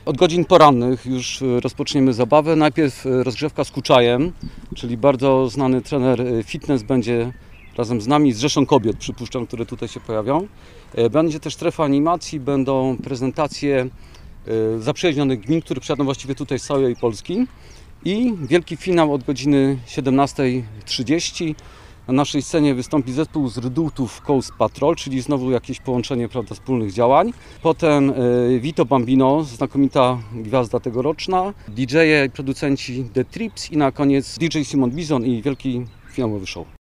Od godzin porannych już rozpoczniemy zabawę. Najpierw rozgrzewka z Kuczajem, czyli bardzo znany trener fitness będzie razem z nami, z rzeszą kobiet, przypuszczam, które tutaj się pojawią. Będzie też strefa animacji, będą prezentacje zaprzyjaźnionych gmin, które przyjadą właściwie tutaj z całej Polski. I wielki finał od godziny 17:30. Na naszej scenie wystąpi zespół z Rydultów Coast Patrol, czyli znowu jakieś połączenie, prawda, wspólnych działań. Potem Vito Bambino, znakomita gwiazda tegoroczna, DJ-e i producenci The Trips i na koniec DJ Simon Bizon i wielki finałowy show.